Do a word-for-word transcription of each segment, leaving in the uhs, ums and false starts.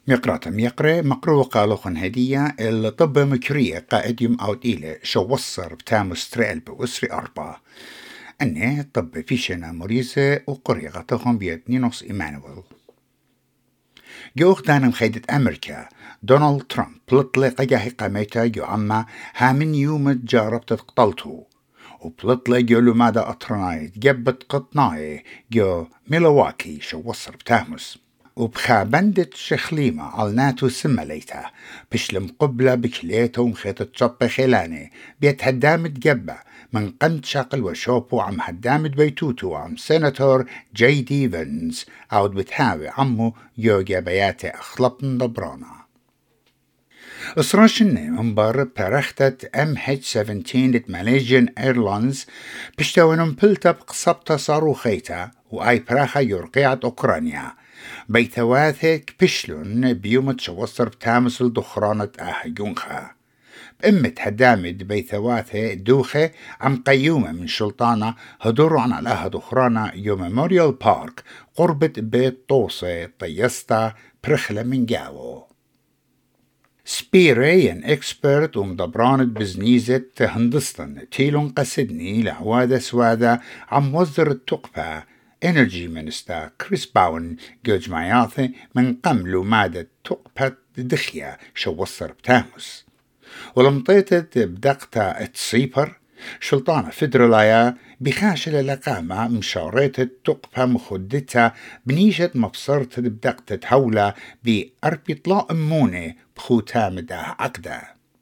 مقرات ميقرة مقرو قالوخن هدية الطب مكرية قائد يوم أوت إلى شو وصر بتام استرال بأسري أربعة أني طب فيشنا مريزة وقريغتهم بيتني نص إيمانويل جوخ دانم خيدة أمريكا دونالد ترامب بلطلق جاهي قاميتا جو عما هامن يوم جارب تقتلتو وبلطلق جولو ماذا أطرناي جبت قطناي جو ميلواكي شو وصر بتامس وبخابندت شخليمة على ناتو سمليتا بشلم قبلة بكليته ومخيطة شب خيلاني بيت هدامت جبة من قند شاقل وشوبو عم هدامت بيتوتو عم سيناتور جاي ديفنز عود بتهاوي عمو يوجا بياتي أخلطن دبرانا إسراشن منبر برختت ام اتش سبعتاشر لت ماليزيان ايرلاينز بشتوانم بلتا بقصبتا صاروخيتا واي براخا يرقيعت اوكرانيا بيتواثك بشلون بيومت شوصر بتامس الدخرانة اهجونخا بأمت هدامد بيتواثة دوخة عم قيومة من شلطانة هدور عن علىها دخرانة يوم ميموريال بارك قربة بيت طوسة طيستا برخلة من جاوو سبيري ان اكسبرت ومدبرانت بزنيزة هندستان تيلون قصدني لعوادة سوادة عم وزر التقفى انرجي منستا كريس باون جوج ماياثي من قملو مادة تقفى دخيا شو وصر بتامس ولمطيتت بدقتا تصيبر شلطانة فدرلايا بخاشل لقامة مشاريت تقفى مخدتها بنيشة مبصرت بدقتة هولة بأربيطلاء أمونة بخوتامده عقده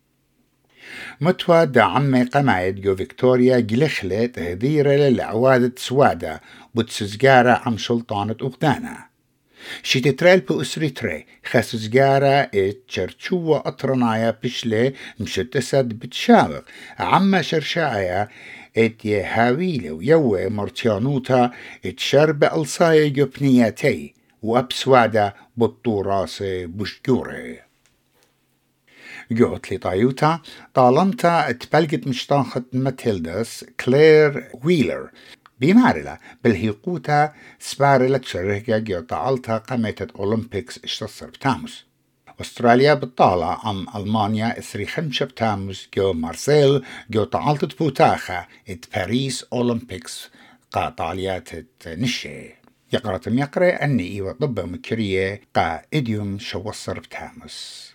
متوى دا عمي قمايد جو فيكتوريا جلخلة تهذيرة للعوادة سوادة بتسزجارة عم شلطانة أغدانا شي تترال بأسري تري خاسزجارة ات شرشوة أطرنايا بشلة مشتسد بتشاوغ عما شرشايا ات يهاويلة ويوه مرتيانوتا ات شرب ألصايا جبنياتي وأبسوادة بطوراسة بشجورة جوت لي طايوتا طالنتا اتبلجت مشتاخة ماتيلداس كلير ويلر بمارلة بالهيقوتا سبارلة شرهجة جو تعالتا قميتة أولمبيكس اشتصر بتاموس أستراليا بالطالة عم ألمانيا إسري خمسة بتاموس جو مارسيل جو تعالتت بوتاخة ات باريس أولمبيكس قا طاليات نشي يقرأ يقرأ أني إيوة طب مكرية قا إديوم شوصر بتاموس